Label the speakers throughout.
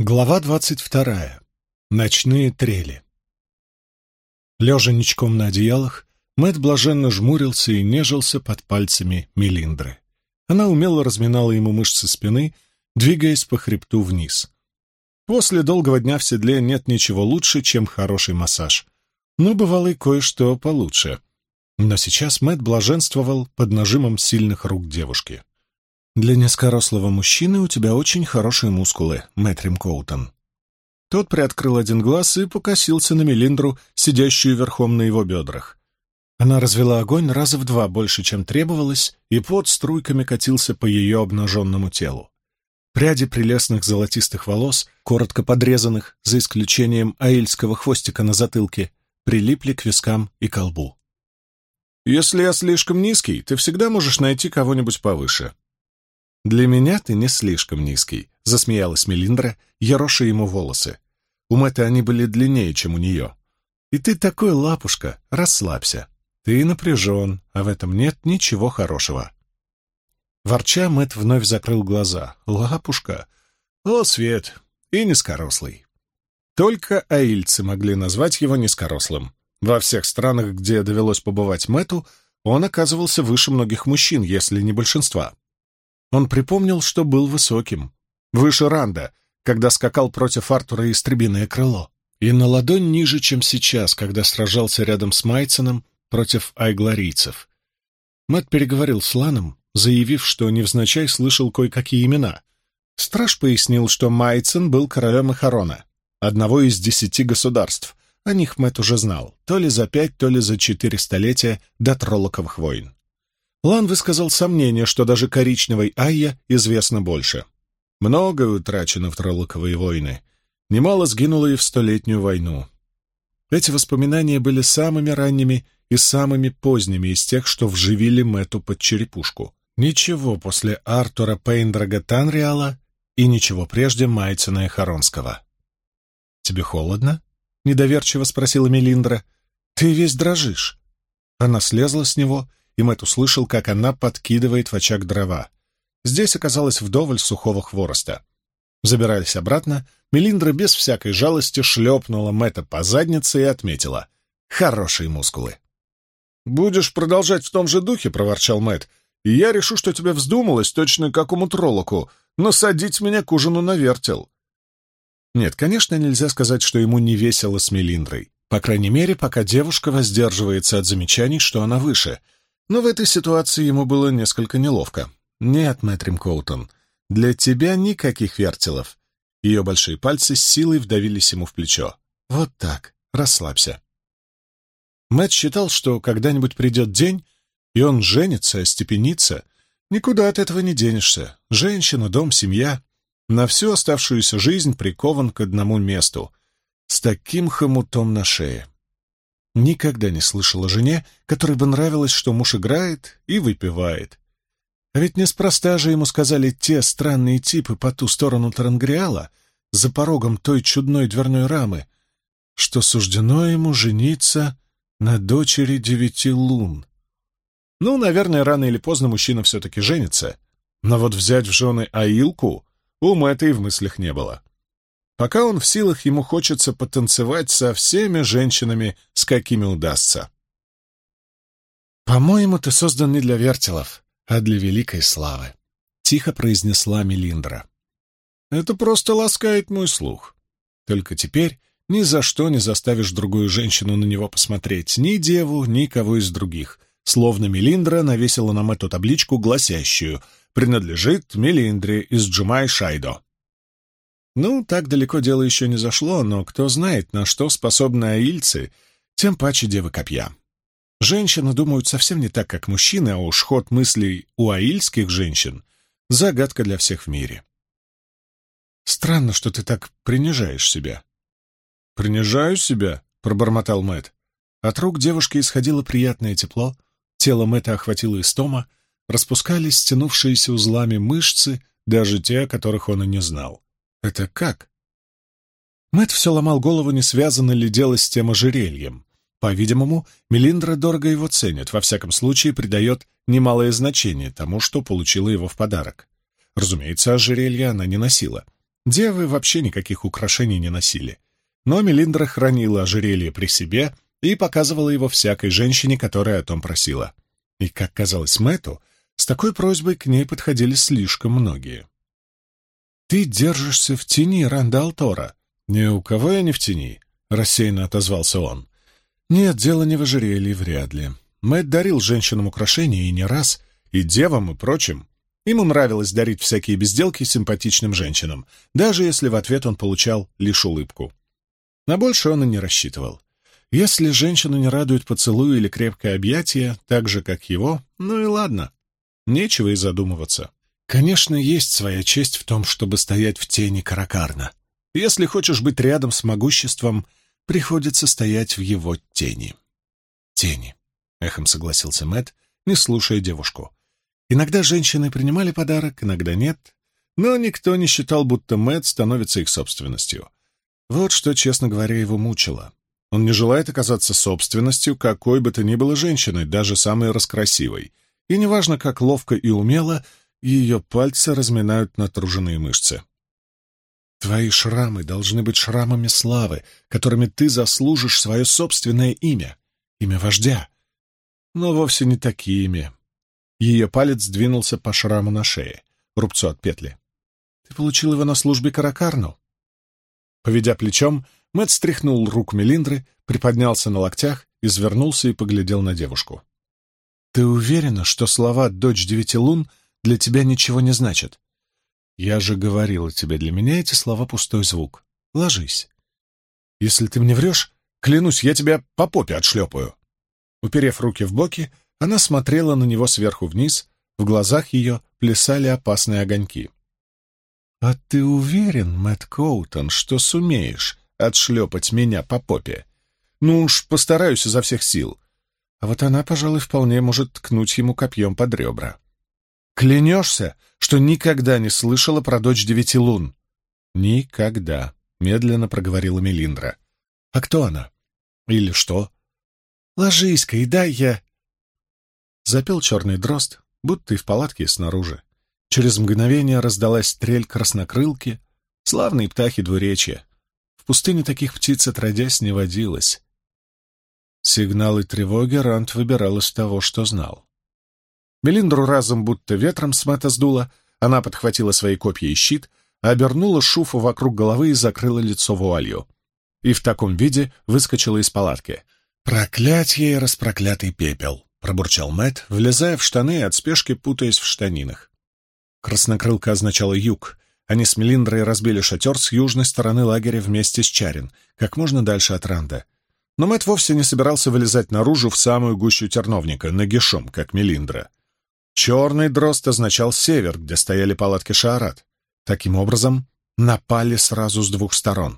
Speaker 1: Глава 22. Ночные трели. Лежа ничком на одеялах, Мэтт блаженно жмурился и нежился под пальцами Мелиндры. Она умело разминала ему мышцы спины, двигаясь по хребту вниз. После долгого дня в седле нет ничего лучше, чем хороший массаж. Но бывало и кое-что получше. Но сейчас Мэтт блаженствовал под нажимом сильных рук девушки. «Для низкорослого мужчины у тебя очень хорошие мускулы, Мэтрим Коутон». Тот приоткрыл один глаз и покосился на Мелиндру, сидящую верхом на его бедрах. Она развела огонь раза в 2 больше, чем требовалось, и пот струйками катился по ее обнаженному телу. Пряди прелестных золотистых волос, коротко подрезанных, за исключением аильского хвостика на затылке, прилипли к вискам и ко лбу. «Если я слишком низкий, ты всегда можешь найти кого-нибудь повыше». «Для меня ты не слишком низкий», — засмеялась Мелиндра, ероша ему волосы. У Мэтта они были длиннее, чем у нее. «И ты такой лапушка, расслабься. Ты напряжен, а в этом нет ничего хорошего». Ворча, Мэтт вновь закрыл глаза. «Лапушка? О, свет! И низкорослый». Только аильцы могли назвать его низкорослым. Во всех странах, где довелось побывать Мэтту, он оказывался выше многих мужчин, если не большинства. Он припомнил, что был высоким, выше Ранда, когда скакал против Артура «Истребиное крыло», и на ладонь ниже, чем сейчас, когда сражался рядом с Майценом против айгларийцев. Мэтт переговорил с Ланом, заявив, что невзначай слышал кое-какие имена. Страж пояснил, что Майцен был королем Эхарона, одного из 10 государств. О них Мэтт уже знал, то ли за 5, то ли за 4 столетия до Троллоковых войн. Лан высказал сомнение, что даже коричневой Айя известно больше. Многое утрачено в Троллоковые войны. Немало сгинуло и в Столетнюю войну. Эти воспоминания были самыми ранними и самыми поздними из тех, что вживили Мэтту под черепушку. Ничего после Артура Пейндрага Танриала и ничего прежде Майцена Эхаронского. «Тебе холодно?» — недоверчиво спросила Мелиндра. «Ты весь дрожишь». Она слезла с него, и Мэтт услышал, как она подкидывает в очаг дрова. Здесь оказалось вдоволь сухого хвороста. Забираясь обратно, Мелиндра без всякой жалости шлепнула Мэтта по заднице и отметила: «Хорошие мускулы». «Будешь продолжать в том же духе», — проворчал Мэтт, «и я решу, что тебе вздумалось, точно какому троллоку, насадить меня к ужину на вертел». Нет, конечно, нельзя сказать, что ему не весело с Мелиндрой. По крайней мере, пока девушка воздерживается от замечаний, что она выше. Но в этой ситуации ему было несколько неловко. «Нет, Мэтрим Коутон, для тебя никаких вертелов». Ее большие пальцы с силой вдавились ему в плечо. «Вот так, расслабься». Мэтт считал, что когда-нибудь придет день, и он женится, остепенится. Никуда от этого не денешься. Женщина, дом, семья. На всю оставшуюся жизнь прикован к одному месту. С таким хомутом на шее. Никогда не слышал о жене, которой бы нравилось, что муж играет и выпивает. А ведь неспроста же ему сказали те странные типы по ту сторону Тарангриала, за порогом той чудной дверной рамы, что суждено ему жениться на дочери 9 лун. Ну, наверное, рано или поздно мужчина все-таки женится, но вот взять в жены Аилку у Мэтта и в мыслях не было. Пока он в силах, ему хочется потанцевать со всеми женщинами, с какими удастся. «По-моему, ты создан не для вертелов, а для великой славы», — тихо произнесла Мелиндра. «Это просто ласкает мой слух. Только теперь ни за что не заставишь другую женщину на него посмотреть, ни деву, ни кого из других». Словно Мелиндра навесила на Мэтту табличку, гласящую: «Принадлежит Мелиндре из Джумай-Шайдо». Ну, так далеко дело еще не зашло, но кто знает, на что способны аильцы, тем паче девы копья. Женщины думают совсем не так, как мужчины, а уж ход мыслей у аильских женщин — загадка для всех в мире. «Странно, что ты так принижаешь себя». «Принижаю себя?» — пробормотал Мэтт. От рук девушки исходило приятное тепло, тело Мэтта охватило истома, распускались стянувшиеся узлами мышцы, даже те, о которых он и не знал. «Это как?» Мэтт все ломал голову, не связано ли дело с тем ожерельем. По-видимому, Мелиндра дорого его ценит, во всяком случае придает немалое значение тому, что получила его в подарок. Разумеется, ожерелье она не носила. Девы вообще никаких украшений не носили. Но Мелиндра хранила ожерелье при себе и показывала его всякой женщине, которая о том просила. И, как казалось Мэтту, с такой просьбой к ней подходили слишком многие. «Ты держишься в тени, Рандал Тора». «Ни у кого я не в тени», — рассеянно отозвался он. «Нет, дело не в ожерелье, вряд ли. Мэтт дарил женщинам украшения и не раз, и девам, и прочим. Ему нравилось дарить всякие безделки симпатичным женщинам, даже если в ответ он получал лишь улыбку. На больше он и не рассчитывал. Если женщину не радует поцелуй или крепкое объятие, так же, как его, ну и ладно. Нечего и задумываться. Конечно, есть своя честь в том, чтобы стоять в тени Каракарна. Если хочешь быть рядом с могуществом, приходится стоять в его тени. «Тени», — эхом согласился Мэтт, не слушая девушку. Иногда женщины принимали подарок, иногда нет, но никто не считал, будто Мэтт становится их собственностью. Вот что, честно говоря, его мучило. Он не желает оказаться собственностью какой бы то ни было женщины, даже самой раскрасивой. И неважно, как ловко и умело ее пальцы разминают натруженные мышцы. Твои шрамы должны быть шрамами славы, которыми ты заслужишь свое собственное имя, имя вождя. Но вовсе не такими. Ее палец сдвинулся по шраму на шее, рубцу от петли. Ты получил его на службе Каракарну? Поведя плечом, Мэтт стряхнул рук Мелиндры, приподнялся на локтях, извернулся и поглядел на девушку. «Ты уверена, что слова «дочь девяти лун» для тебя ничего не значат? Я же говорила тебе, для меня эти слова — пустой звук. Ложись. Если ты мне врешь, клянусь, я тебя по попе отшлепаю». Уперев руки в боки, она смотрела на него сверху вниз, в глазах ее плясали опасные огоньки. «А ты уверен, Мэтт Коутон, что сумеешь отшлепать меня по попе? Ну уж постараюсь изо всех сил». А вот она, пожалуй, вполне может ткнуть ему копьем под ребра. «Клянешься, что никогда не слышала про дочь девяти лун?» «Никогда», — медленно проговорила Мелиндра. «А кто она? Или что?» «Ложись-ка и дай я...» Запел черный дрозд, будто и в палатке снаружи. Через мгновение раздалась трель краснокрылки, славные птахи двуречья. В пустыне таких птиц отродясь не водилось. Сигналы тревоги Рант выбирал из того, что знал. Мелиндру разом будто ветром с Мэтта сдуло, она подхватила свои копья и щит, обернула шуфу вокруг головы и закрыла лицо вуалью. И в таком виде выскочила из палатки. «Проклятье и распроклятый пепел!» — пробурчал Мэтт, влезая в штаны и от спешки путаясь в штанинах. Краснокрылка означала юг. Они с Мелиндрой разбили шатер с южной стороны лагеря вместе с Чарин, как можно дальше от Ранда. Но Мэтт вовсе не собирался вылезать наружу в самую гущу терновника, нагишом, как Мелиндра. Черный дрозд означал север, где стояли палатки Шаарат. Таким образом, напали сразу с двух сторон.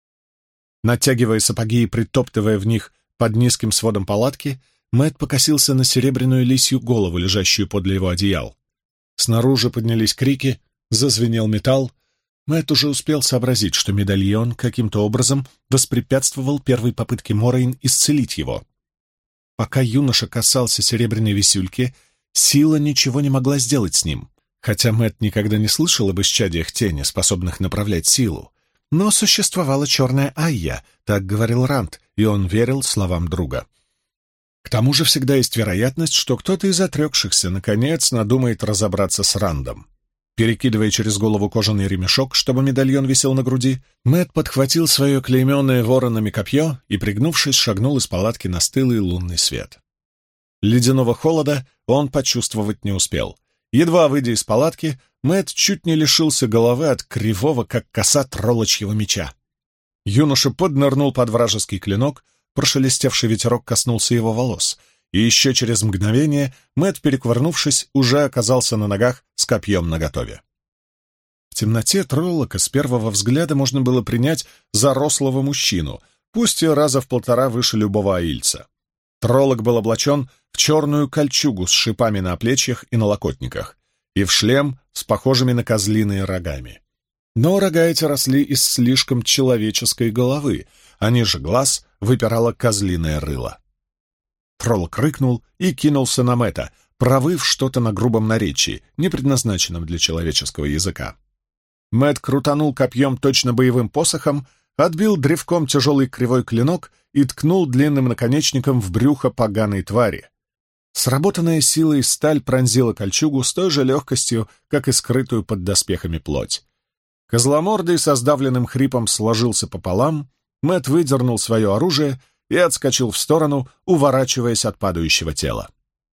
Speaker 1: Натягивая сапоги и притоптывая в них под низким сводом палатки, Мэтт покосился на серебряную лисью голову, лежащую подле его одеял. Снаружи поднялись крики, зазвенел металл. Мэтт уже успел сообразить, что медальон каким-то образом воспрепятствовал первой попытке Морейн исцелить его. Пока юноша касался серебряной висюльки, сила ничего не могла сделать с ним, хотя Мэтт никогда не слышал об исчадиях тени, способных направлять силу. Но существовала черная Айя, так говорил Ранд, и он верил словам друга. К тому же всегда есть вероятность, что кто-то из отрекшихся наконец надумает разобраться с Рандом. Перекидывая через голову кожаный ремешок, чтобы медальон висел на груди, Мэтт подхватил свое клейменное воронами копье и, пригнувшись, шагнул из палатки на стылый лунный свет. Ледяного холода он почувствовать не успел. Едва выйдя из палатки, Мэтт чуть не лишился головы от кривого, как коса троллочьего меча. Юноша поднырнул под вражеский клинок, прошелестевший ветерок коснулся его волос, и еще через мгновение Мэтт, перекувырнувшись, уже оказался на ногах с копьем наготове. В темноте Троллока с первого взгляда можно было принять за рослого мужчину, пусть и раза в полтора выше любого аильца. Троллок был облачен в черную кольчугу с шипами на оплечьях и налокотниках, и в шлем с похожими на козлиные рогами. Но рога эти росли из слишком человеческой головы, а ниже глаз выпирало козлиное рыло. Троллок рыкнул и кинулся на Мэтта, провыв что-то на грубом наречии, не предназначенном для человеческого языка. Мэтт крутанул копьем точно боевым посохом, отбил древком тяжелый кривой клинок и ткнул длинным наконечником в брюхо поганой твари. Сработанная силой сталь пронзила кольчугу с той же легкостью, как и скрытую под доспехами плоть. Козломордый со сдавленным хрипом сложился пополам, Мэтт выдернул свое оружие и отскочил в сторону, уворачиваясь от падающего тела.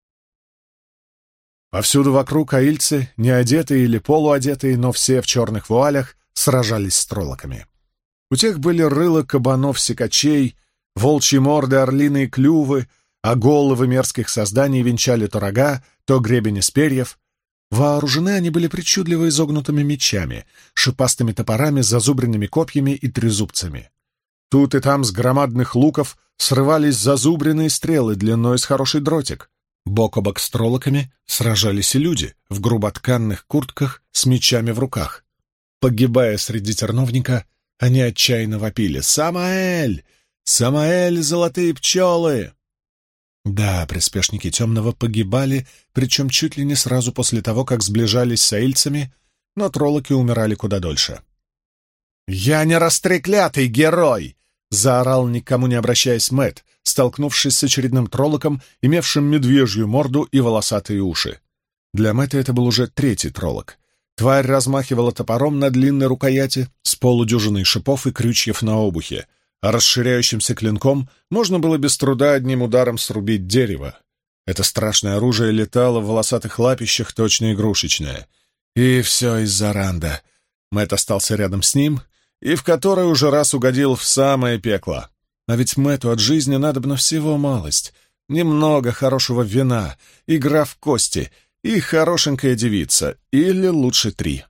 Speaker 1: Повсюду вокруг аильцы, не одетые или полуодетые, но все в черных вуалях, сражались с троллоками. У тех были рыла кабанов-секачей, волчьи морды, орлиные клювы, а головы мерзких созданий венчали то рога, то гребень из перьев. Вооружены они были причудливо изогнутыми мечами, шипастыми топорами, зазубренными копьями и трезубцами. Тут и там с громадных луков срывались зазубренные стрелы длиной с хороший дротик. Бок о бок с троллоками сражались и люди в груботканных куртках с мечами в руках. Погибая среди терновника, они отчаянно вопили: «Самаэль! Самаэль, золотые пчелы!» Да, приспешники Темного погибали, причем чуть ли не сразу после того, как сближались с аильцами, но троллоки умирали куда дольше. «Я не растреклятый герой!» — заорал, никому не обращаясь, Мэтт, столкнувшись с очередным троллоком, имевшим медвежью морду и волосатые уши. Для Мэтта это был уже третий троллок. Тварь размахивала топором на длинной рукояти с полудюжиной шипов и крючьев на обухе, а расширяющимся клинком можно было без труда одним ударом срубить дерево. Это страшное оружие летало в волосатых лапищах, точно игрушечное. И все из-за Ранда. Мэтт остался рядом с ним и в который уже раз угодил в самое пекло. А ведь Мэтту от жизни надобно всего малость. Немного хорошего вина, игра в кости и хорошенькая девица, или лучше 3.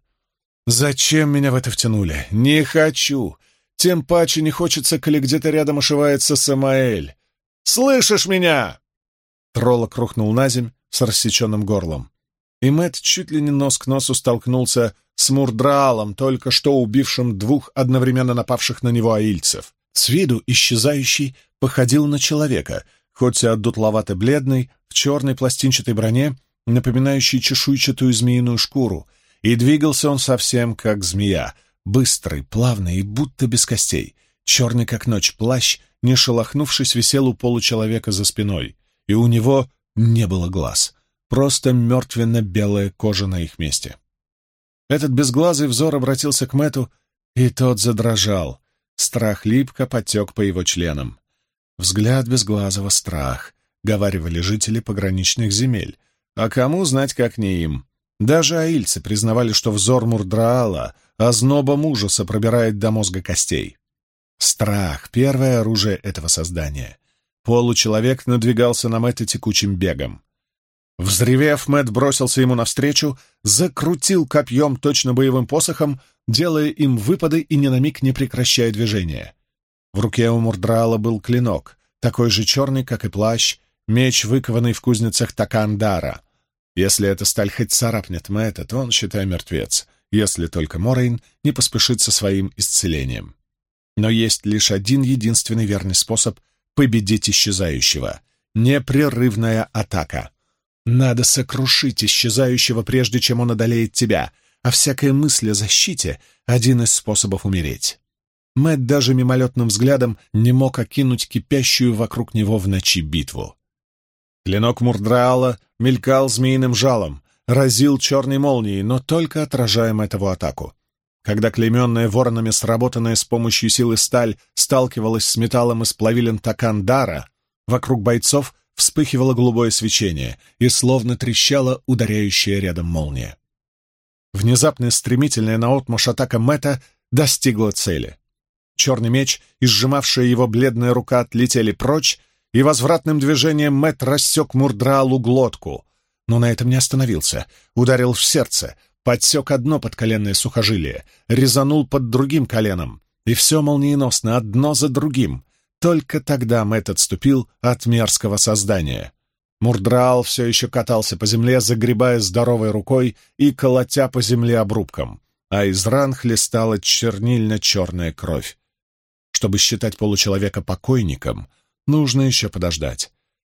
Speaker 1: Зачем меня в это втянули? Не хочу. Тем паче не хочется, коли где-то рядом ошивается Самаэль. «Слышишь меня?» Троллок рухнул на земь с рассеченным горлом. И Мэтт чуть ли не нос к носу столкнулся с Мурдраалом, только что убившим 2 одновременно напавших на него аильцев. С виду исчезающий походил на человека, хоть и отдутловато-бледный, в черной пластинчатой броне, напоминающей чешуйчатую змеиную шкуру, и двигался он совсем как змея, быстрый, плавный и будто без костей. Черный как ночь плащ, не шелохнувшись, висел у получеловека за спиной, и у него не было глаз, просто мертвенно-белая кожа на их месте. Этот безглазый взор обратился к Мэтту, и тот задрожал. Страх липко потек по его членам. «Взгляд безглазого — страх», — говаривали жители пограничных земель. А кому знать, как не им? Даже аильцы признавали, что взор Мурдраала ознобом ужаса пробирает до мозга костей. Страх — первое оружие этого создания. Получеловек надвигался на Мэтта текучим бегом. Взревев, Мэтт бросился ему навстречу, закрутил копьем точно боевым посохом, делая им выпады и ни на миг не прекращая движения. В руке у Мурдраала был клинок, такой же черный, как и плащ, меч, выкованный в кузницах Такандара. Если эта сталь хоть царапнет Мэтта, то он, считай, мертвец, если только Морейн не поспешит со своим исцелением. Но есть лишь один единственный верный способ победить исчезающего — непрерывная атака. Надо сокрушить исчезающего, прежде чем он одолеет тебя, а всякая мысль о защите — один из способов умереть. Мэтт даже мимолетным взглядом не мог окинуть кипящую вокруг него в ночи битву. Клинок Мурдраала мелькал змеиным жалом, разил черной молнией, но только отражая Мэттову атаку. Когда клейменная воронами сработанная с помощью силы сталь сталкивалась с металлом из плавилин Такандара, вокруг бойцов вспыхивало голубое свечение и словно трещала ударяющая рядом молния. Внезапная стремительная наотмашь атака Мэтта достигла цели. Черный меч и сжимавшая его бледная рука отлетели прочь, и возвратным движением Мэтт рассек Мурдраалу глотку. Но на этом не остановился. Ударил в сердце, подсек одно подколенное сухожилие, резанул под другим коленом, и все молниеносно, одно за другим. Только тогда Мэтт отступил от мерзкого создания. Мурдраал все еще катался по земле, загребая здоровой рукой и колотя по земле обрубком, а из ран хлестала чернильно-черная кровь. Чтобы считать получеловека покойником, нужно еще подождать.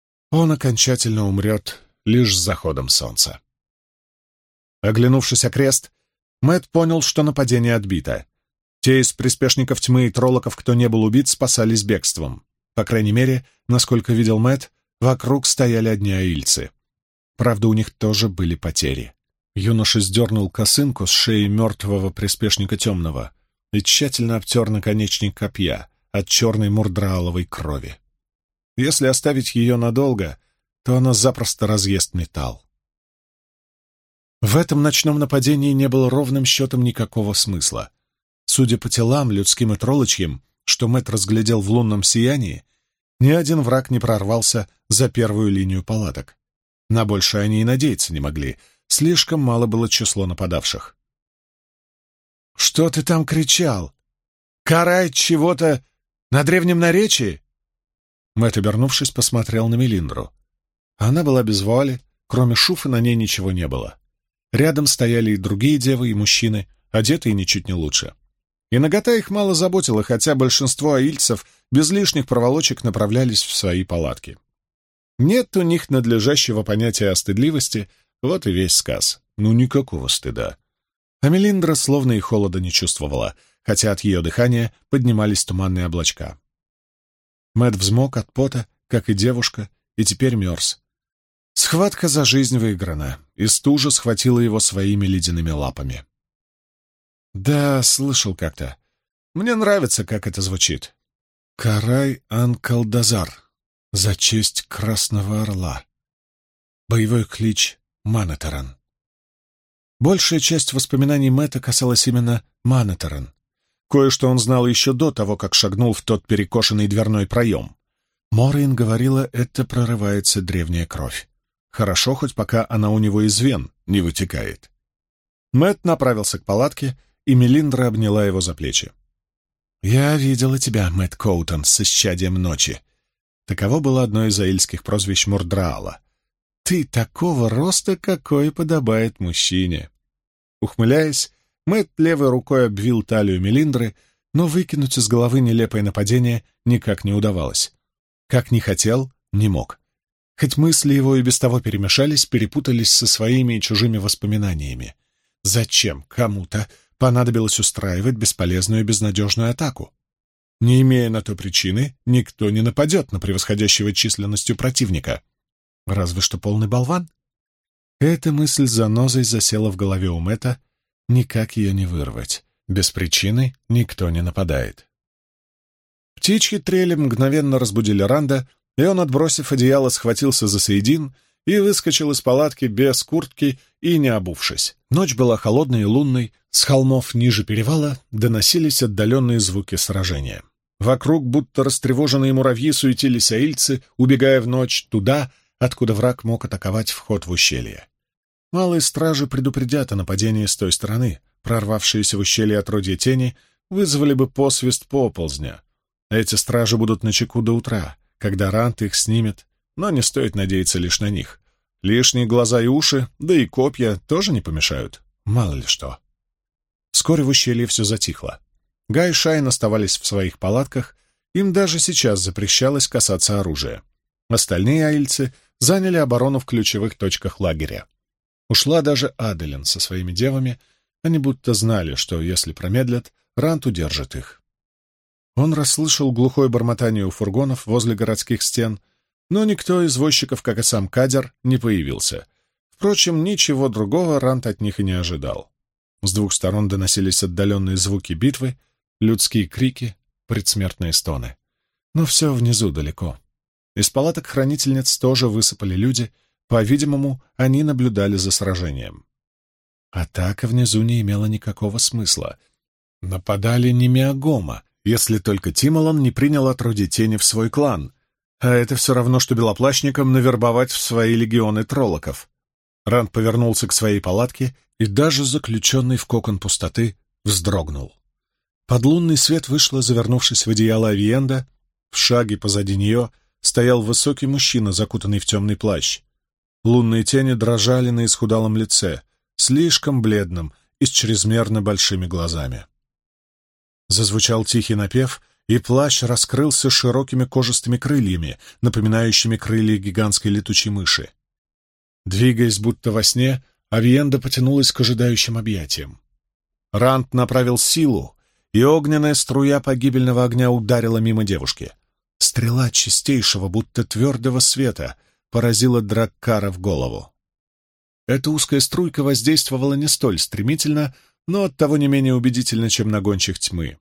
Speaker 1: Он окончательно умрет лишь с заходом солнца. Оглянувшись окрест, Мэтт понял, что нападение отбито. Те из приспешников тьмы и троллоков, кто не был убит, спасались бегством. По крайней мере, насколько видел Мэтт, вокруг стояли одни аильцы. Правда, у них тоже были потери. Юноша сдернул косынку с шеи мертвого приспешника темного и тщательно обтер наконечник копья от черной мурдрааловой крови. Если оставить ее надолго, то она запросто разъест металл. В этом ночном нападении не было ровным счетом никакого смысла. Судя по телам, людским и троллочьим, что Мэтт разглядел в лунном сиянии, ни один враг не прорвался за первую линию палаток. На большее они и надеяться не могли, слишком мало было число нападавших. «Что ты там кричал? Карать чего-то на древнем наречии?» Мэтт, обернувшись, посмотрел на Мелиндру. Она была без вуали, кроме шуфа на ней ничего не было. Рядом стояли и другие девы, и мужчины, одетые ничуть не лучше. И нагота их мало заботила, хотя большинство аильцев без лишних проволочек направлялись в свои палатки. Нет у них надлежащего понятия о стыдливости, вот и весь сказ. Ну, никакого стыда. А Мелиндра словно и холода не чувствовала, хотя от ее дыхания поднимались туманные облачка. Мэтт взмок от пота, как и девушка, и теперь мерз. Схватка за жизнь выиграна, и стужа схватила его своими ледяными лапами. «Да, слышал как-то. Мне нравится, как это звучит. Карай Анкалдазар. За честь Красного Орла. Боевой клич Манатаран». Большая часть воспоминаний Мэтта касалась именно Манатаран. Кое-что он знал еще до того, как шагнул в тот перекошенный дверной проем. Морейн говорила, это прорывается древняя кровь. Хорошо, хоть пока она у него из вен не вытекает. Мэтт направился к палатке, и Мелиндра обняла его за плечи. «Я видела тебя, Мэтт Коутон, с исчадием ночи». Таково было одно из аильских прозвищ Мурдраала. «Ты такого роста, какой подобает мужчине». Ухмыляясь, Мэтт левой рукой обвил талию Мелиндры, но выкинуть из головы нелепое нападение никак не удавалось. Как ни хотел, не мог. Хоть мысли его и без того перемешались, перепутались со своими и чужими воспоминаниями. Зачем кому-то понадобилось устраивать бесполезную и безнадежную атаку? Не имея на то причины, никто не нападет на превосходящего численностью противника. Разве что полный болван. Эта мысль занозой засела в голове у Мэтта, никак ее не вырвать. Без причины никто не нападает. Птичьи трели мгновенно разбудили Ранда, и он, отбросив одеяло, схватился за Сейдин и выскочил из палатки без куртки и не обувшись. Ночь была холодной и лунной, с холмов ниже перевала доносились отдаленные звуки сражения. Вокруг, будто растревоженные муравьи, суетились аильцы, убегая в ночь туда, откуда враг мог атаковать вход в ущелье. Малые стражи предупредят о нападении с той стороны. Прорвавшиеся в ущелье отродья тени вызвали бы посвист поползня. Эти стражи будут начеку до утра, когда Ранд их снимет, но не стоит надеяться лишь на них. Лишние глаза и уши, да и копья тоже не помешают. Мало ли что. Вскоре в ущелье все затихло. Гай и Шайн оставались в своих палатках, им даже сейчас запрещалось касаться оружия. Остальные аильцы заняли оборону в ключевых точках лагеря. Ушла даже Аделин со своими девами, они будто знали, что, если промедлят, Ранд удержит их. Он расслышал глухое бормотание у фургонов возле городских стен, но никто из возчиков, как и сам Кадер, не появился. Впрочем, ничего другого Ранд от них и не ожидал. С двух сторон доносились отдаленные звуки битвы, людские крики, предсмертные стоны. Но все внизу далеко. Из палаток хранительниц тоже высыпали люди, по-видимому, они наблюдали за сражением. Атака внизу не имела никакого смысла. Нападали не Миагома, если только Тимолон не принял отродье тени в свой клан, а это все равно, что белоплащникам навербовать в свои легионы троллоков. Ранд повернулся к своей палатке, и даже заключенный в кокон пустоты вздрогнул. Под лунный свет вышла, завернувшись в одеяло Авиенда, в шаге позади нее стоял высокий мужчина, закутанный в темный плащ. Лунные тени дрожали на исхудалом лице, слишком бледным и с чрезмерно большими глазами. Зазвучал тихий напев, и плащ раскрылся широкими кожистыми крыльями, напоминающими крылья гигантской летучей мыши. Двигаясь будто во сне, Авиенда потянулась к ожидающим объятиям. Ранд направил силу, и огненная струя погибельного огня ударила мимо девушки. Стрела чистейшего, будто твердого света поразила Драккара в голову. Эта узкая струйка воздействовала не столь стремительно, но оттого не менее убедительно, чем на гончих тьмы.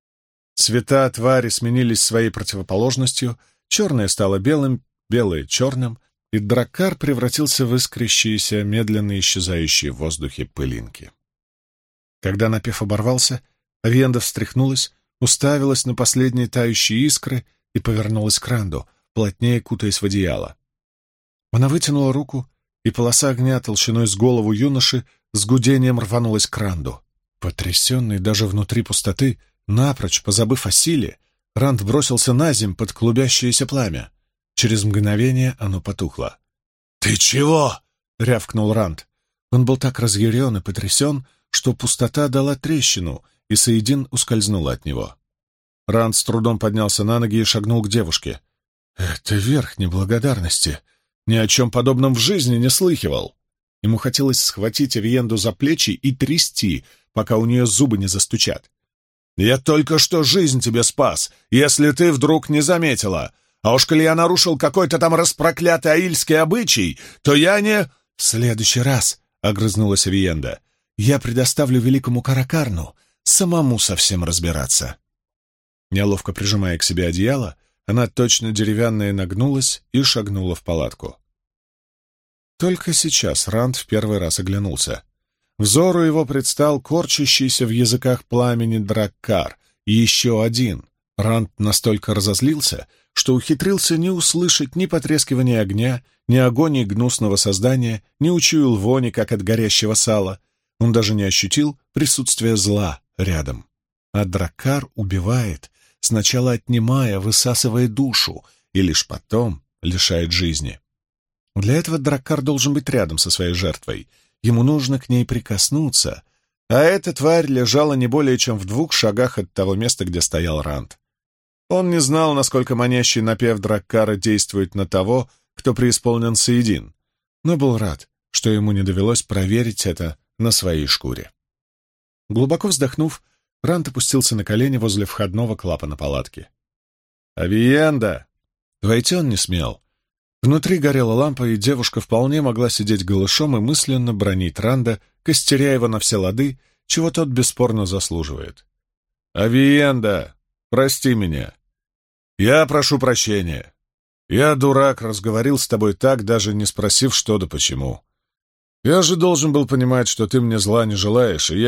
Speaker 1: Цвета твари сменились своей противоположностью, черное стало белым, белое — черным, и Драккар превратился в искрящиеся, медленно исчезающие в воздухе пылинки. Когда напев оборвался, Авиенда встряхнулась, уставилась на последние тающие искры и повернулась к Ранду, плотнее кутаясь в одеяло. Она вытянула руку, и полоса огня толщиной с голову юноши с гудением рванулась к Ранду. Потрясенный даже внутри пустоты, напрочь позабыв о силе, Ранд бросился наземь под клубящееся пламя. Через мгновение оно потухло. «Ты чего?» — рявкнул Ранд. Он был так разъярен и потрясен, что пустота дала трещину, и Саидин ускользнула от него. Ранд с трудом поднялся на ноги и шагнул к девушке. «Это верх неблагодарности. Ни о чем подобном в жизни не слыхивал». Ему хотелось схватить Авиенду за плечи и трясти, пока у нее зубы не застучат. «Я только что жизнь тебе спас, если ты вдруг не заметила. А уж коли я нарушил какой-то там распроклятый аильский обычай, то я не...» «В следующий раз», — огрызнулась Авиенда, — «я предоставлю великому Каракарну самому со всем разбираться». Неловко прижимая к себе одеяло, она точно деревянная нагнулась и шагнула в палатку. Только сейчас Ранд в первый раз оглянулся. Взору его предстал корчащийся в языках пламени Драккар, и еще один. Ранд настолько разозлился, что ухитрился не услышать ни потрескивания огня, ни агонии гнусного создания, не учуял вони, как от горящего сала. Он даже не ощутил присутствия зла рядом. А Драккар убивает, сначала отнимая, высасывая душу, и лишь потом лишает жизни. Для этого Драккар должен быть рядом со своей жертвой. Ему нужно к ней прикоснуться, а эта тварь лежала не более чем в 2 шагах от того места, где стоял Ранд. Он не знал, насколько манящий напев Драккара действует на того, кто преисполнен Саидин, но был рад, что ему не довелось проверить это на своей шкуре. Глубоко вздохнув, Ранд опустился на колени возле входного клапана палатки. «Авиенда!» Войти он не смел. Внутри горела лампа, и девушка вполне могла сидеть голышом и мысленно бранить Ранда, костеря его на все лады, чего тот бесспорно заслуживает. «Авиенда, прости меня. Я прошу прощения. Я, дурак, разговорил с тобой так, даже не спросив, что да почему. Я же должен был понимать, что ты мне зла не желаешь, и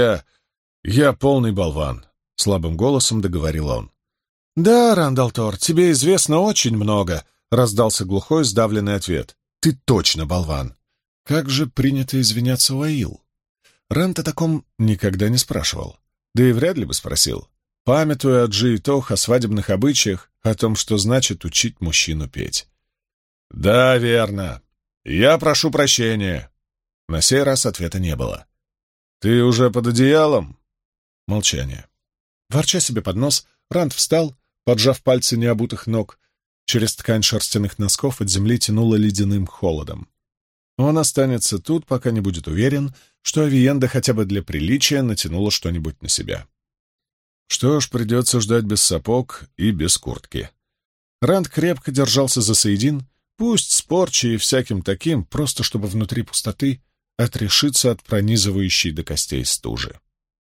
Speaker 1: я полный болван», — слабым голосом договорил он. «Да, Рандалтор, тебе известно очень много», — раздался глухой, сдавленный ответ. «Ты точно болван». Как же принято извиняться у Аил? Ранд о таком никогда не спрашивал. Да и вряд ли бы спросил, памятуя от Джи и Тох о свадебных обычаях, о том, что значит учить мужчину петь. «Да, верно. Я прошу прощения». На сей раз ответа не было. «Ты уже под одеялом?» Молчание. Ворча себе под нос, Ранд встал, поджав пальцы необутых ног. Через ткань шерстяных носков от земли тянуло ледяным холодом. Он останется тут, пока не будет уверен, что Авиенда хотя бы для приличия натянула что-нибудь на себя. Что ж, придется ждать без сапог и без куртки. Ранд крепко держался за Саидин, пусть с порчей и всяким таким, просто чтобы внутри пустоты отрешиться от пронизывающей до костей стужи.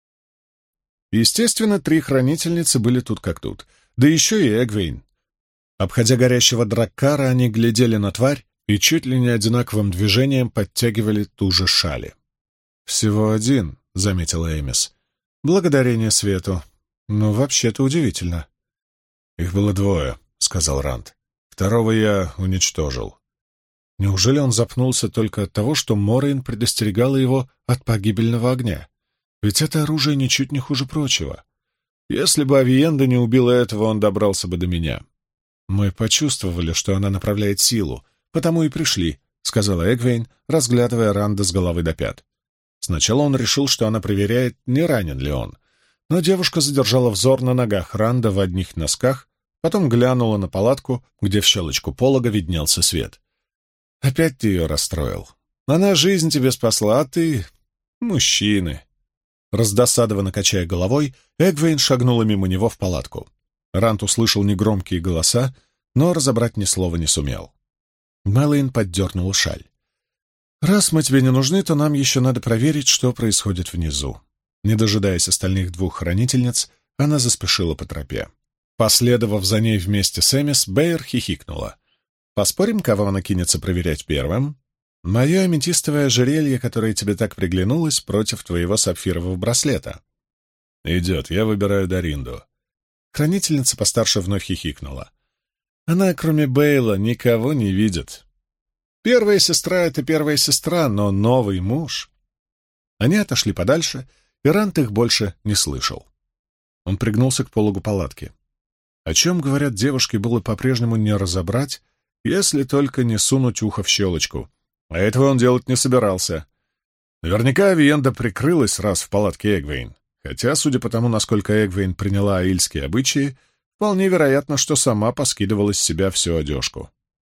Speaker 1: Естественно, 3 хранительницы были тут как тут, да еще и Эгвейн. Обходя горящего Драккара, они глядели на тварь и чуть ли не одинаковым движением подтягивали ту же шали. «Всего один», — заметила Эмис. «Благодарение свету. Ну, вообще-то удивительно». «Их было 2, — сказал Ранд. «Второго я уничтожил». Неужели он запнулся только от того, что Морейн предостерегала его от погибельного огня? Ведь это оружие ничуть не хуже прочего. Если бы Авиенда не убила этого, он добрался бы до меня. «Мы почувствовали, что она направляет силу, потому и пришли», — сказала Эгвейн, разглядывая Ранда с головы до пят. Сначала он решил, что она проверяет, не ранен ли он, но девушка задержала взор на ногах Ранда в одних носках, потом глянула на палатку, где в щелочку полога виднелся свет. «Опять ты ее расстроил. Она жизнь тебе спасла, а ты... мужчины». Раздосадованно качая головой, Эгвейн шагнула мимо него в палатку. Рант услышал негромкие голоса, но разобрать ни слова не сумел. Мэлэйн поддернула шаль. «Раз мы тебе не нужны, то нам еще надо проверить, что происходит внизу». Не дожидаясь остальных двух хранительниц, она заспешила по тропе. Последовав за ней вместе с Эмис, Бэйр хихикнула. «Поспорим, кого она кинется проверять первым? Мое аметистовое ожерелье, которое тебе так приглянулось, против твоего сапфирового браслета». «Идет, я выбираю Даринду». Хранительница постарше вновь хихикнула. «Она, кроме Бейла, никого не видит. Первая сестра — это первая сестра, но новый муж...» Они отошли подальше, и Рант их больше не слышал. Он пригнулся к пологу палатки. О чем говорят девушки, было по-прежнему не разобрать, если только не сунуть ухо в щелочку. А этого он делать не собирался. Наверняка Авиенда прикрылась раз в палатке Эгвейн, хотя, судя по тому, насколько Эгвейн приняла аильские обычаи, вполне вероятно, что сама поскидывала с себя всю одежку.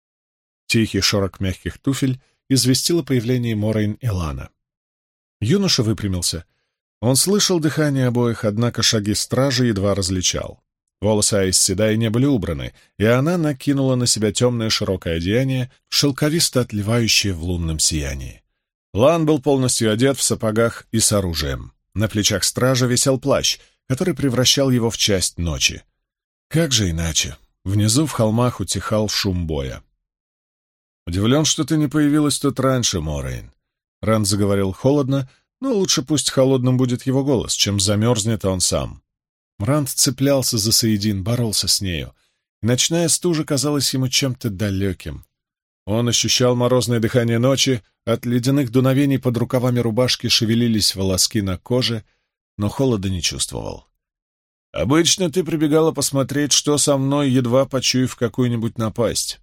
Speaker 1: Тихий шорох мягких туфель известил о появлении Морейн и Лана. Юноша выпрямился. Он слышал дыхание обоих, однако шаги стражи едва различал. Волосы Айс Седай не были убраны, и она накинула на себя темное широкое одеяние, шелковисто отливающее в лунном сиянии. Лан был полностью одет в сапогах и с оружием. На плечах стража висел плащ, который превращал его в часть ночи. Как же иначе? Внизу в холмах утихал шум боя. «Удивлен, что ты не появилась тут раньше, Морейн». Ранд заговорил холодно, но лучше пусть холодным будет его голос, чем замерзнет он сам. Ранд цеплялся за Саидин, боролся с нею. Ночная стужа казалась ему чем-то далеким. Он ощущал морозное дыхание ночи, от ледяных дуновений под рукавами рубашки шевелились волоски на коже, но холода не чувствовал. «Обычно ты прибегала посмотреть, что со мной, едва почуяв какую-нибудь напасть».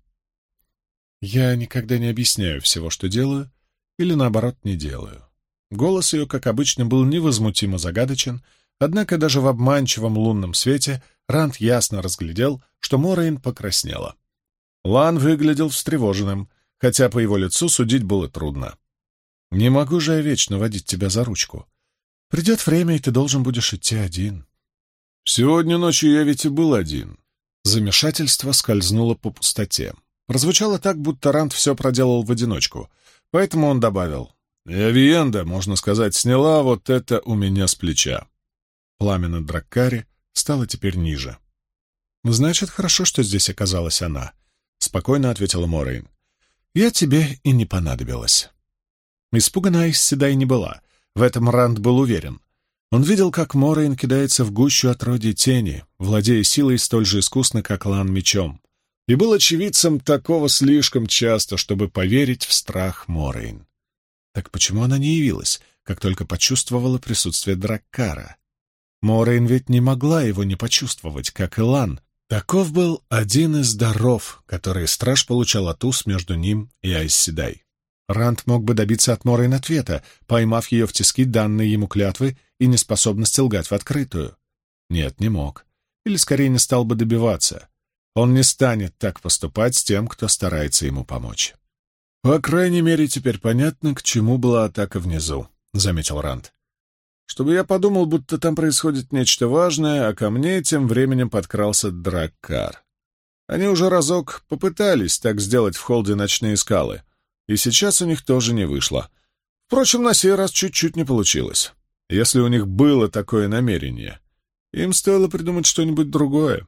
Speaker 1: «Я никогда не объясняю всего, что делаю, или, наоборот, не делаю». Голос ее, как обычно, был невозмутимо загадочен, однако даже в обманчивом лунном свете Ранд ясно разглядел, что Морейн покраснела. Лан выглядел встревоженным, хотя по его лицу судить было трудно. «Не могу же я вечно водить тебя за ручку. Придет время, и ты должен будешь идти один». «Сегодня ночью я ведь и был один». Замешательство скользнуло по пустоте. Прозвучало так, будто Ранд все проделал в одиночку, поэтому он добавил: «И Авиенда, можно сказать, сняла вот это у меня с плеча». Пламя на Драккаре стало теперь ниже. «Значит, хорошо, что здесь оказалась она», — спокойно ответила Морейн. «Я тебе и не понадобилась». Испугана Айс Седай не была, в этом Ранд был уверен. Он видел, как Морейн кидается в гущу отродья тени, владея силой столь же искусно, как Лан мечом, и был очевидцем такого слишком часто, чтобы поверить в страх Морейн. Так почему она не явилась, как только почувствовала присутствие Драккара? Морейн ведь не могла его не почувствовать, как и Лан. Таков был один из даров, которые страж получал от уз между ним и Айс Седай. Ранд мог бы добиться от Морейн ответа, поймав ее в тиски данные ему клятвы и неспособности лгать в открытую. Нет, не мог. Или скорее не стал бы добиваться. Он не станет так поступать с тем, кто старается ему помочь. «По крайней мере, теперь понятно, к чему была атака внизу», — заметил Ранд. «Чтобы я подумал, будто там происходит нечто важное, а ко мне тем временем подкрался Драккар. Они уже разок попытались так сделать в холде «Ночные скалы», и сейчас у них тоже не вышло. Впрочем, на сей раз чуть-чуть не получилось. Если у них было такое намерение, им стоило придумать что-нибудь другое».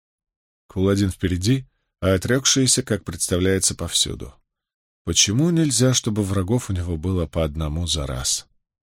Speaker 1: Куладин впереди, а отрекшиеся, как представляется, повсюду. Почему нельзя, чтобы врагов у него было по одному за раз?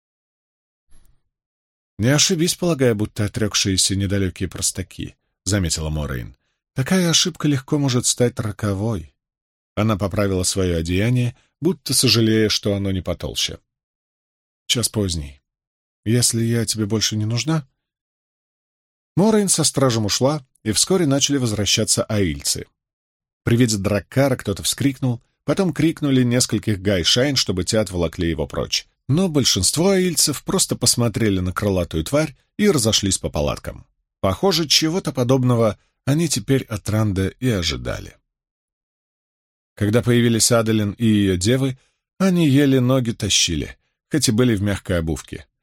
Speaker 1: «Не ошибись, полагая, будто отрекшиеся недалекие простаки», — заметила Морейн. «Такая ошибка легко может стать роковой». Она поправила свое одеяние, будто сожалея, что оно не потолще. «Час поздний. Если я тебе больше не нужна...» Морейн со стражем ушла, и вскоре начали возвращаться аильцы. При виде Драккара кто-то вскрикнул, потом крикнули нескольких гайшайн, чтобы те отволокли его прочь. Но большинство аильцев просто посмотрели на крылатую тварь и разошлись по палаткам. Похоже, чего-то подобного они теперь от Ранда и ожидали. Когда появились Адалин и ее девы, они еле ноги тащили, хоть и были в мягкой обувке.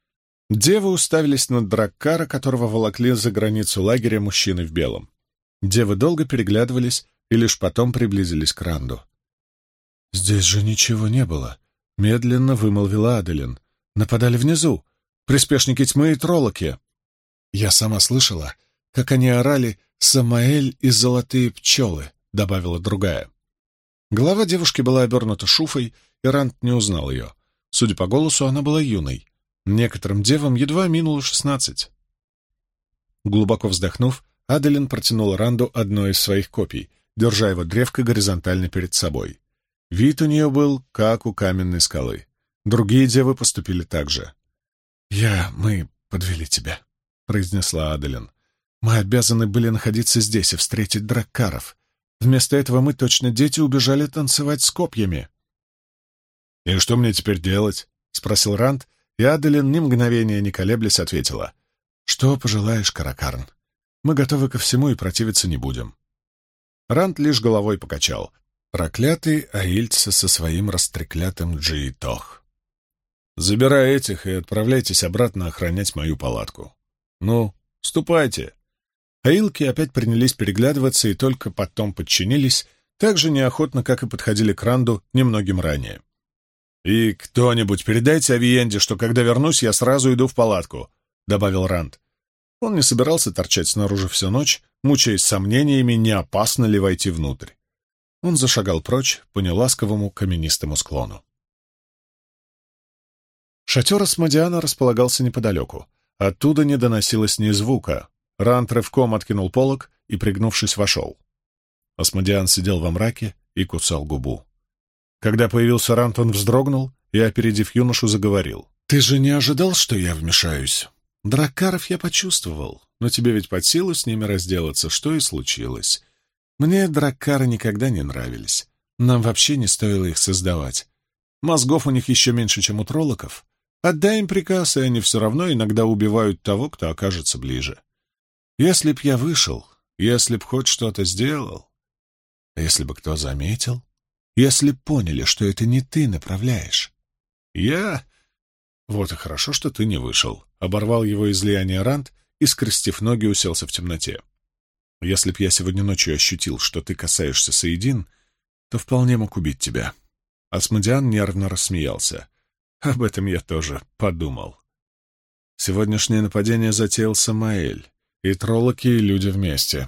Speaker 1: Девы уставились на Драккара, которого волокли за границу лагеря мужчины в белом. Девы долго переглядывались и лишь потом приблизились к Ранду. «Здесь же ничего не было», — медленно вымолвила Адалин. «Нападали внизу. Приспешники тьмы и троллоки. Я сама слышала, как они орали «Самаэль и золотые пчелы», — добавила другая. Голова девушки была обернута шуфой, и Ранд не узнал ее. Судя по голосу, она была юной. Некоторым девам едва минуло 16. Глубоко вздохнув, Адалин протянула Ранду одно из своих копий, держа его древко горизонтально перед собой. Вид у нее был, как у каменной скалы. Другие девы поступили так же. Мы подвели тебя», — произнесла Адалин. «Мы обязаны были находиться здесь и встретить драккаров. Вместо этого мы, точно дети, убежали танцевать с копьями». «И что мне теперь делать?» — спросил Ранд, и Адалин, ни мгновения не колеблясь, ответила. «Что пожелаешь, Каракарн? Мы готовы ко всему и противиться не будем». Ранд лишь головой покачал. Проклятый аильцы со своим растреклятым Джиитох. «Забирай этих и отправляйтесь обратно охранять мою палатку. Ну, ступайте». Аилки опять принялись переглядываться и только потом подчинились, так же неохотно, как и подходили к Ранду немногим ранее. «И кто-нибудь передайте Авиенде, что когда вернусь, я сразу иду в палатку», — добавил Ранд. Он не собирался торчать снаружи всю ночь, мучаясь сомнениями, не опасно ли войти внутрь. Он зашагал прочь по неласковому каменистому склону. Шатер Асмодиана располагался неподалеку. Оттуда не доносилось ни звука. Ранд рывком откинул полог и, пригнувшись, вошел. Асмодиан сидел во мраке и кусал губу. Когда появился Ранд, он вздрогнул и, опередив юношу, заговорил. «Ты же не ожидал, что я вмешаюсь? Драккаров я почувствовал, но тебе ведь под силу с ними разделаться, что и случилось. Мне драккары никогда не нравились. Нам вообще не стоило их создавать. Мозгов у них еще меньше, чем у троллоков. Отдай им приказ, и они все равно иногда убивают того, кто окажется ближе. Если б я вышел, если б хоть что-то сделал, если бы кто заметил, если б поняли, что это не ты направляешь. Я... Вот и хорошо, что ты не вышел. Оборвал его излияние Ранд и, скрестив ноги, уселся в темноте. Если б я сегодня ночью ощутил, что ты касаешься Саидин, то вполне мог убить тебя. Асмодиан нервно рассмеялся. Об этом я тоже подумал. Сегодняшнее нападение затеял Самаэль, и троллоки, и люди вместе.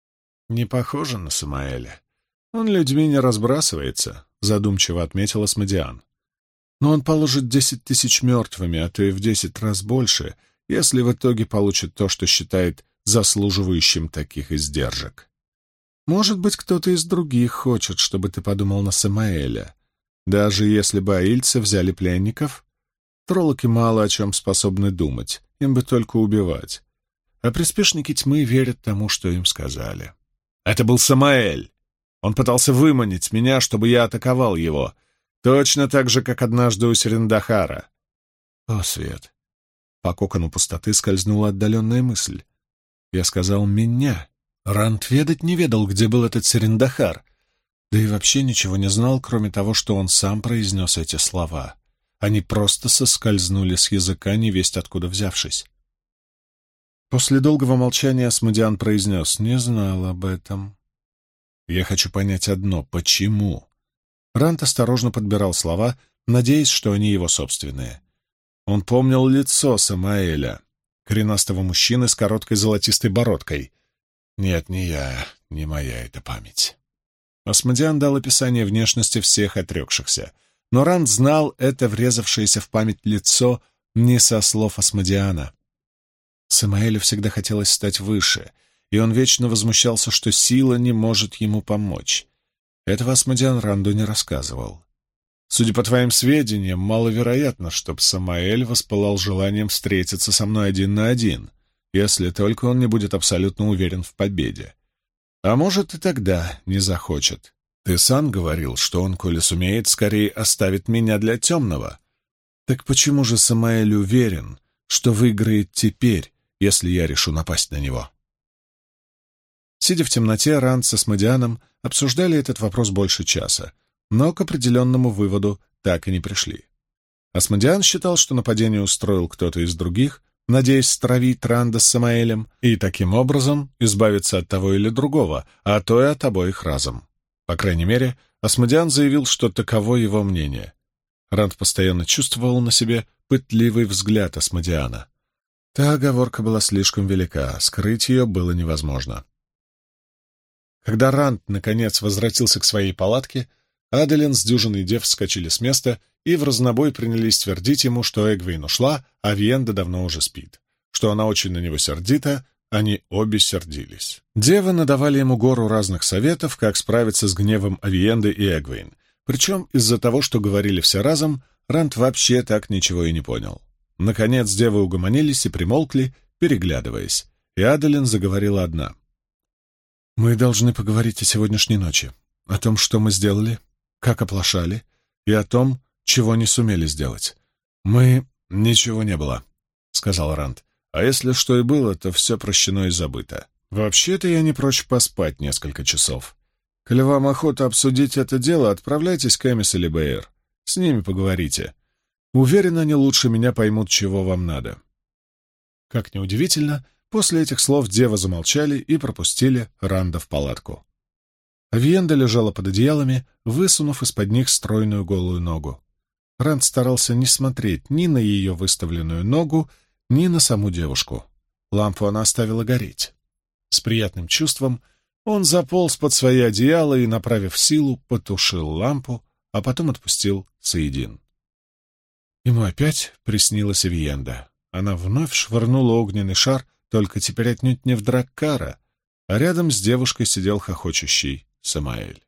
Speaker 1: Не похоже на Самаэля. Он людьми не разбрасывается, задумчиво отметил Асмодиан. Но он положит 10 000 мертвыми, а то и в 10 раз больше, если в итоге получит то, что считает заслуживающим таких издержек. Может быть, кто-то из других хочет, чтобы ты подумал на Самаэля. Даже если бы аильцы взяли пленников, троллоки мало о чем способны думать, им бы только убивать. А приспешники тьмы верят тому, что им сказали. Это был Самаэль. Он пытался выманить меня, чтобы я атаковал его, точно так же, как однажды у Серендахара. О, свет! По кокону пустоты скользнула отдаленная мысль. Я сказал «меня». Ранд ведать не ведал, где был этот Серендахар, да и вообще ничего не знал, кроме того, что он сам произнес эти слова. Они просто соскользнули с языка, невесть откуда взявшись. После долгого молчания Асмодиан произнес: «Не знал об этом». «Я хочу понять одно — почему?» Ранд осторожно подбирал слова, надеясь, что они его собственные. Он помнил лицо Самаэля, коренастого мужчины с короткой золотистой бородкой. Нет, не я, не моя эта память. Асмодиан дал описание внешности всех отрекшихся, но Ранд знал это врезавшееся в память лицо не со слов Асмодиана. Самаэлю всегда хотелось стать выше, и он вечно возмущался, что сила не может ему помочь. Этого Асмодиан Ранду не рассказывал. Судя по твоим сведениям, маловероятно, чтоб Самаэль воспылал желанием встретиться со мной 1 на 1, если только он не будет абсолютно уверен в победе. А может, и тогда не захочет. Ты сам говорил, что он, коли сумеет, скорее оставит меня для темного. Так почему же Самаэль уверен, что выиграет теперь, если я решу напасть на него?» Сидя в темноте, Ранд с Асмодианом обсуждали этот вопрос больше часа, но к определенному выводу так и не пришли. Асмодиан считал, что нападение устроил кто-то из других, надеясь стравить Ранда с Самаэлем и таким образом избавиться от того или другого, а то и от обоих разом. По крайней мере, Асмодиан заявил, что таково его мнение. Ранд постоянно чувствовал на себе пытливый взгляд Асмодиана. Та оговорка была слишком велика, скрыть ее было невозможно. Когда Ранд, наконец, возвратился к своей палатке, Аделин с дюжиной дев вскочили с места и в разнобой принялись твердить ему, что Эгвейн ушла, а Виенда давно уже спит, что она очень на него сердита, они обе сердились. Девы надавали ему гору разных советов, как справиться с гневом Авиенды и Эгвейн, причем из-за того, что говорили все разом, Ранд вообще так ничего и не понял. Наконец девы угомонились и примолкли, переглядываясь, и Аделин заговорила одна. «Мы должны поговорить о сегодняшней ночи, о том, что мы сделали, как оплошали, и о том, чего не сумели сделать. Ничего не было», — сказал Ранд. «А если что и было, то все прощено и забыто. Вообще-то я не прочь поспать несколько часов. Коли вам охота обсудить это дело, отправляйтесь к Эмис или Бэйр. С ними поговорите. Уверен, они лучше меня поймут, чего вам надо». Как ни удивительно, после этих слов девы замолчали и пропустили Ранда в палатку. Авиенда лежала под одеялами, высунув из-под них стройную голую ногу. Ранд старался не смотреть ни на ее выставленную ногу, ни на саму девушку. Лампу она оставила гореть. С приятным чувством он заполз под свои одеяла и, направив силу, потушил лампу, а потом отпустил Саидин. Ему опять приснилась Авиенда. Она вновь швырнула огненный шар, только теперь отнюдь не в Драккара, а рядом с девушкой сидел хохочущий Самаэль.